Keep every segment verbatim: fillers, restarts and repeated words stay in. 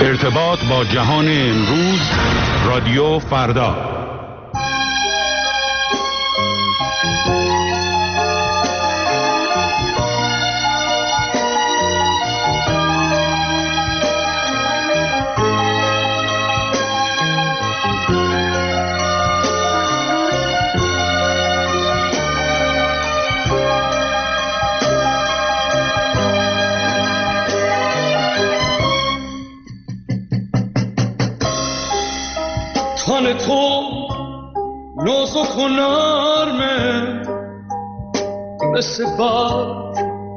ارتباط با جهان امروز، رادیو فردا. تن تو نازک و نرمه مثل برگ،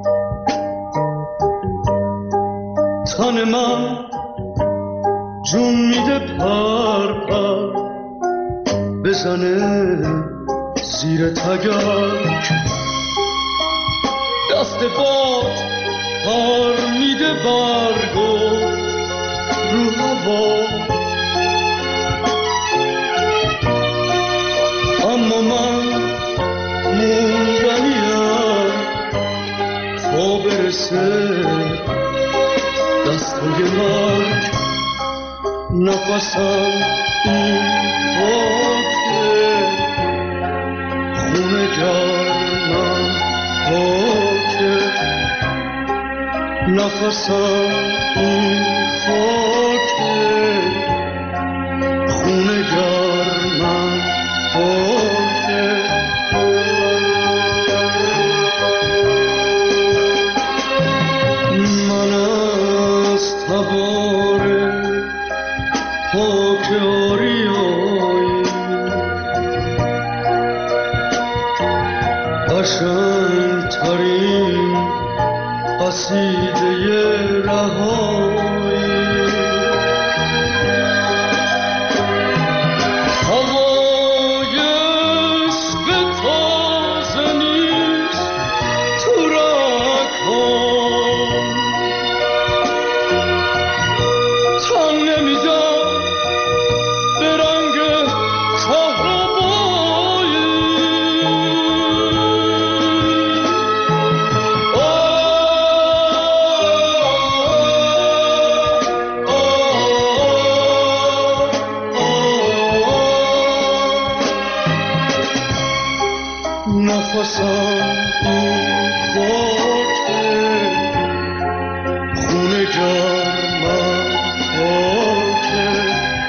تن من جون میده پر پر بزنه زیر تگرگ، دست باد پر میده برگو رو هوا، اما من موندنیم تا برسه دستای مرگ، نفسم این خاکه، خونه گرمم خاکه، نفسم این خاکه، خونه گرمم خاکه. من از تبار خاک آریایی قشنگ ترین قصیده رهایی، نفسم این خاکه، خونه گرمم خاکه،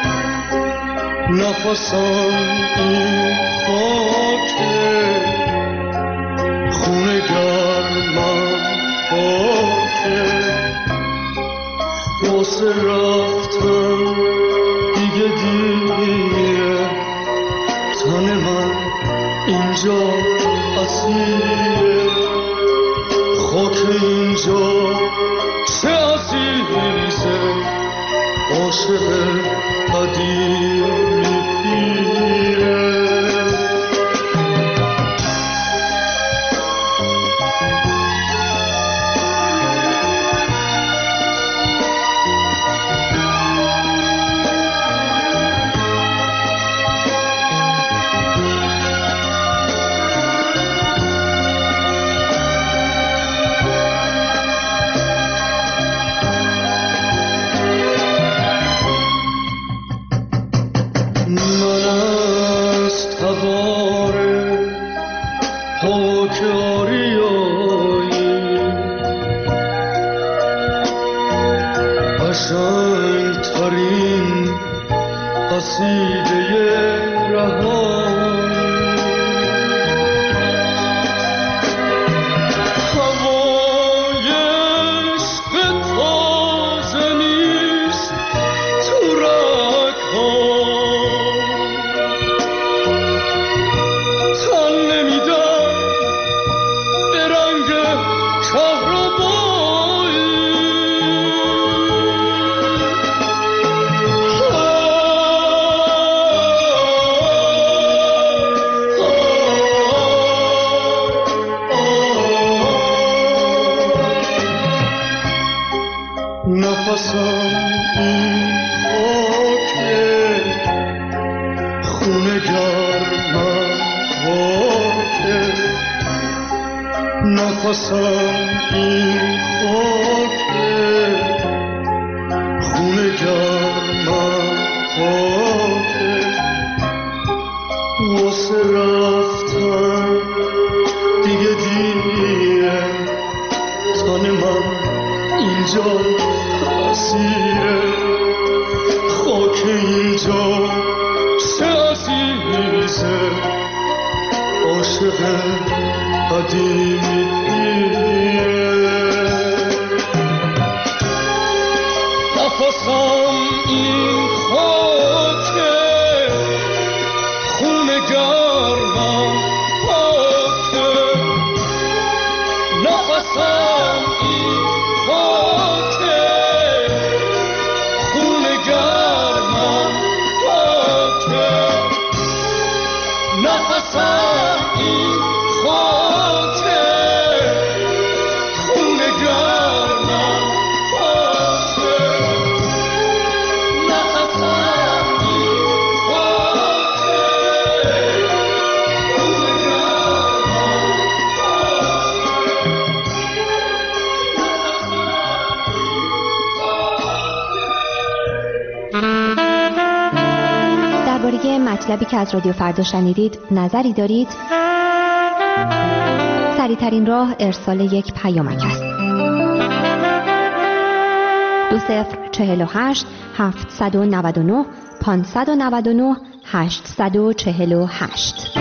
نفسم این خاکه، خونه گرمم خاکه، واسه رفتن دیگه دیگه تن من اینجا اسیره، خاک اینجا چه عزیزه، عاشق قدیمی پیره. نفسم این خاکه، خونه گرمم خاکه، نفسم این خاکه، خونه گرمم اسیر خاک اینجا چه عزیزه عاشق قدیمیه نفسم این خاکه خون گرمم پاکه نفسم این خاکه خون گرمم پاکه نفسم این خاکه خون گرمم پاکه نفسم این خاکه خون درباره مطلبی که از رادیو فردا شنیدید نظری دارید؟ سریع‌ترین راه ارسال یک پیامک است. دو صفر چهل و هشت هفتصد و نود و نه پانصد و نود و نه هشتصد و چهل و هشت.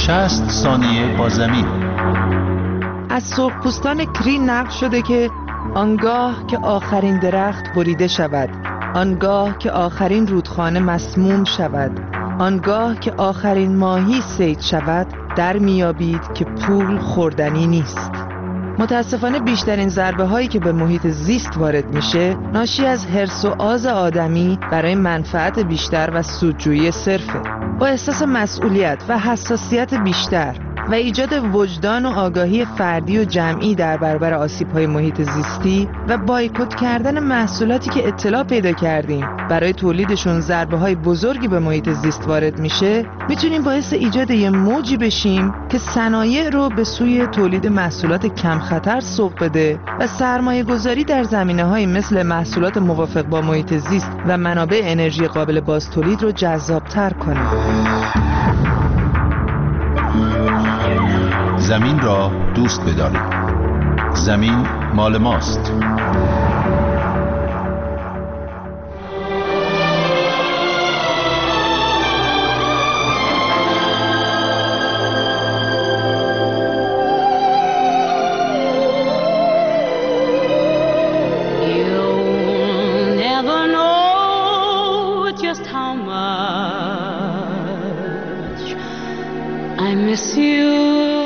شصت ثانیه با زمین. از سرخپوستان کری نقل شده که آنگاه که آخرین درخت بریده شود، آنگاه که آخرین رودخانه مسموم شود، آنگاه که آخرین ماهی صید شود، در میابید که پول خوردنی نیست. متاسفانه بیشترین ضربه هایی که به محیط زیست وارد میشه ناشی از حرص و آز آدمی برای منفعت بیشتر و سودجویی صرفه. با احساس مسئولیت و حساسیت بیشتر و ایجاد وجدان و آگاهی فردی و جمعی در برابر آسیب‌های محیط زیستی و بایکوت کردن محصولاتی که اطلاع پیدا کردیم برای تولیدشون ضربه‌های بزرگی به محیط زیست وارد میشه، میتونیم باعث ایجاد یه موجی بشیم که صنایع رو به سوی تولید محصولات کم خطر سوق بده و سرمایه گذاری در زمینه‌های مثل محصولات موافق با محیط زیست و منابع انرژی قابل بازتولید رو جذاب‌تر کنه. زمین را دوست بدارید. زمین مال ماست. I miss you.